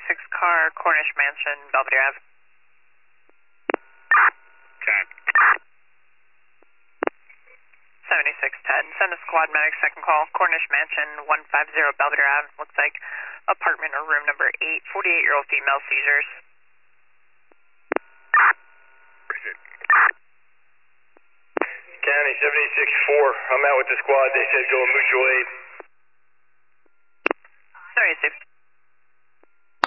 car, Cornish Mansion, Belvedere Ave. Okay. 7610. Send a squad medic, second call, Cornish Mansion, 150 Belvedere Ave. Looks like apartment or room number 8, 48-year-old female, seizures. County 76-4. I'm out with the squad. They said go mutual aid. 76